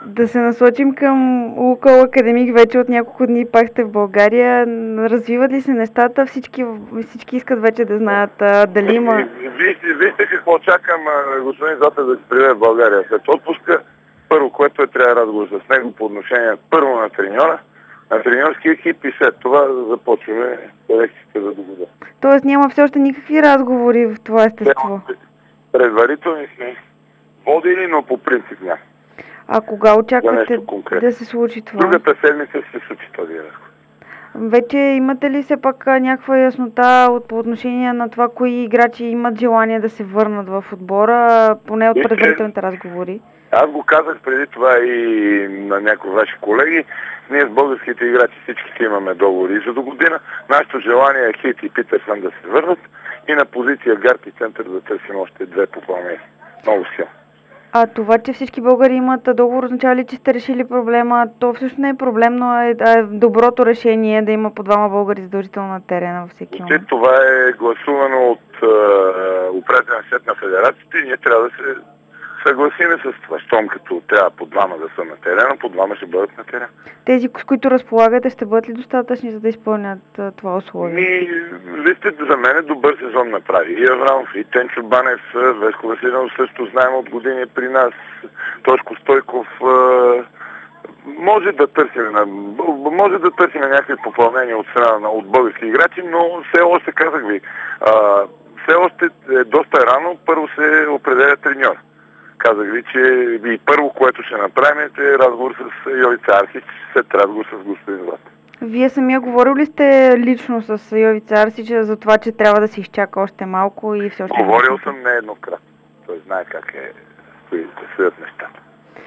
Да се насочим към Лукойл Академик. Вече от няколко дни пак сте в България. Развиват ли се нещата? Всички искат вече да знаят дали има... Вижте какво чакам господин Зотев да се приведе в България. След отпуска, първо, което трябва разговор с него по отношение първо на треньора, на треньорски екип и след това започваме лекциите за догода. Тоест няма все още никакви разговори в това естество? Предварителни сме водили, но по принцип няма. А кога очаквате да се случи това? Другата седмица ще се случи този разговор. Вече имате ли все пак някаква яснота по отношение на това, кои играчи имат желание да се върнат в отбора, поне от предварителните разговори? Аз го казах преди това и на някои ваши колеги. Ние с българските играчи всичките имаме договори за до година. Нашето желание е Хейт и Питърсън да се върнат и на позиция гард и център да търсим още две попълнения. Много силно. А това, че всички българи имат договор, означава ли, че сте решили проблема? То всъщност не е проблем, но е доброто решение да има по двама българи задължително на терена във всеки момент. Това е гласувано от управителен съвет на федерацията и ние трябва да се съгласиме с това. Щом като трябва по двама да са на терена, по двама ще бъдат на терена. Тези, с които разполагате, ще бъдат ли достатъчни, за да изпълнят това условие? Вижте, за мен е добър сезон направи. И Аврамов, и Тенчо Банев, Веско Василинов също знаем от години при нас, Тошко Стойков. Може да търсим някакви попълнения от страна от български играчи, но все още, казах ви, все още е доста рано. Първо се определя треньор. Казах ви, че и първо, което ще направим, е разговор с Йовица Арсич, след разговор с господин Злат. Вие самия говорили ли сте лично с Йовица Арсич за това, че трябва да се изчака още малко и все още... Говорил съм нееднократно. Той знае как стоят нещата.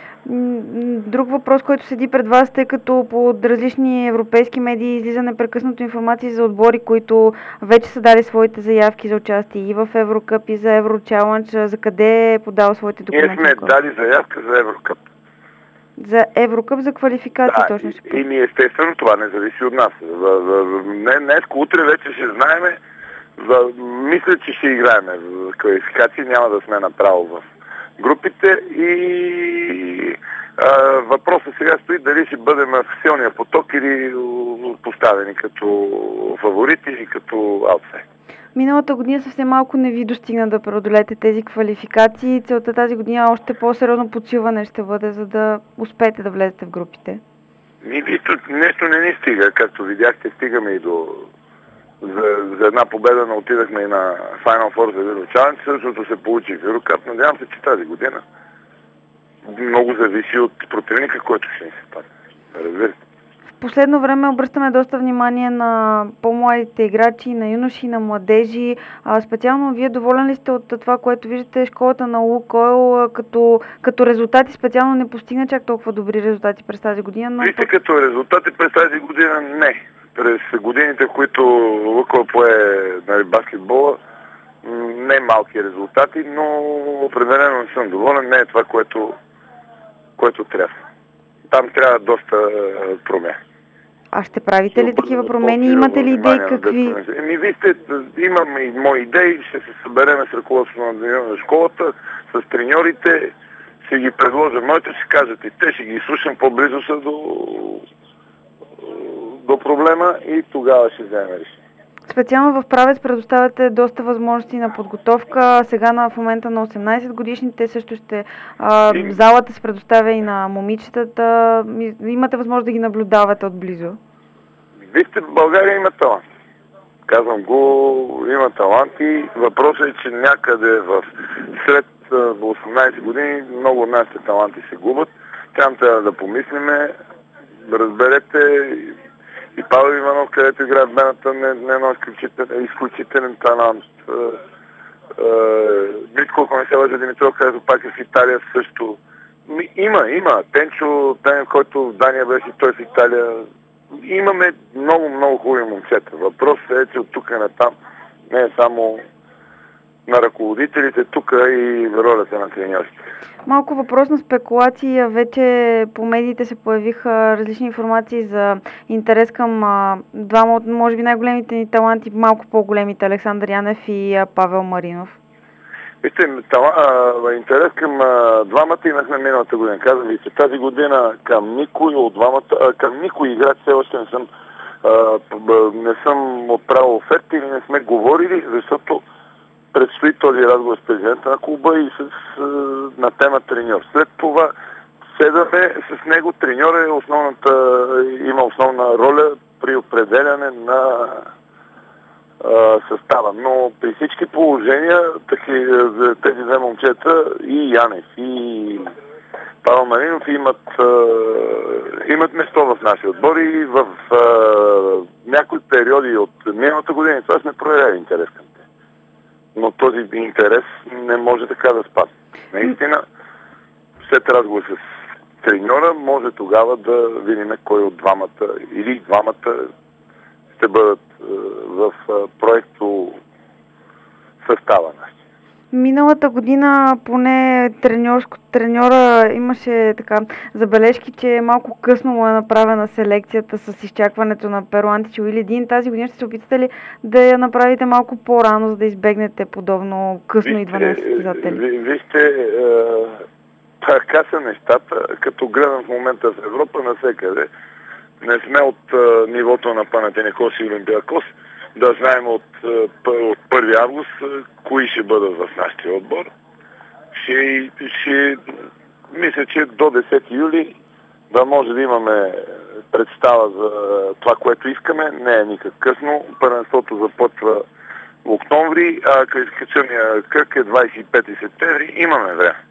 Друг въпрос, който седи пред вас, тъй като по различни европейски медии излиза непрекъснато информация за отбори, които вече са дали своите заявки за участие и в Еврокъп, и за Еврочалендж. За къде е подал своите документи? Ние сме дали заявка за Еврокъп. За Еврокъп, за квалификация точно ще и ние естествено това не зависи от нас. Днеско, утре вече ще знаеме. Мисля, че ще играеме в квалификации, няма да сме направо в групите и въпросът сега стои дали ще бъдем в силния поток или поставени като фаворити или като аутсайд. Миналата година съвсем малко не ви достигна да преодолете тези квалификации. Целта тази година още по-сериозно подсилване ще бъде, за да успеете да влезете в групите. Нещо не ни стига. Както видяхте, стигаме и до... За една победа отидахме и на Final Four за Еврочалендж. Същото се получи в Еврокъп. Надявам се, че тази година много зависи от противника, който ще ни се падне. Разбира се. В последно време обръщаме доста внимание на по-младите играчи, на юноши, на младежи. Специално вие доволен ли сте от това, което виждате школата на Лукойл, като резултати специално не постигна чак толкова добри резултати през тази година? Но... Вижте, като резултати през тази година не. През годините, в които Лукойл пое баскетбола, не малки резултати, но определено не съм доволен. Не е това, което трябва. Там трябва доста промени. А ще правите ли такива промени? Имате ли идеи какви? Вижте, имам и мои идеи. Ще се събереме с ръководството на школата, с треньорите. Ще ги предложа моите, ще кажат и те, ще ги слушам по-близо са до проблема и тогава ще вземем решение. Специално в Правец предоставяте доста възможности на подготовка. Сега в момента на 18 годишните също ще залата се предоставя и на момичетата. Имате възможност да ги наблюдавате отблизо. Вижте, в България има талант. Казвам го, има талант и въпросът е, че някъде след 18 години много от нашите таланти се губят. Трябва да помислиме, да разберете. И Павел Иванов, където играе в Бената, не изключителен талант. Митко, ако не се лъжа, Димитров, където пак е в Италия също. Има. Тенчо, който в Дания беше, той в Италия. Имаме много хубави момчета. Въпросът е, че от тук натам не е само на ръководителите, тук и ролята на треньорите. Малко въпрос на спекулация. Вече по медиите се появиха различни информации за интерес към двама от, може би, най-големите ни таланти, малко по-големите, Александър Янев и Павел Маринов. Вижте, интерес към двамата имахме миналата година. Казах ви, че тази година към никой от двамата, към никой играч все още не съм отправил оферти или не сме говорили, защото предстои този разговор с президента на клуба и на тема треньор. След това седаме с него. Треньор има основна роля при определяне на състава. Но при всички положения тези две момчета, и Янев, и Павел Маринов имат место в нашия отбор и в някои периоди от миналата година това сме проявяли интерес към те. Но този интерес не може така да спадне. Наистина, след разговор с треньора, може тогава да видим кой от двамата или двамата ще бъдат в проекто състава на. Миналата година поне треньора имаше така забележки, че малко късно му е направена селекцията с изчакването на Перо Антич и Уили Дин. Тази година ще се опитате ли да я направите малко по-рано, за да избегнете подобно късно идване на състезатели? Вижте, така са нещата, като гледам в момента в Европа навсекъде. Не сме от нивото на Панатинекос и Олимпиакос, да знаем от 1 август кои ще бъдат в нашия отбор. Мисля, че до 10 юли да може да имаме представа за това, което искаме. Не е никак късно. Първенството започва в октомври, а квалификационния кръг е 25 септември. Имаме време.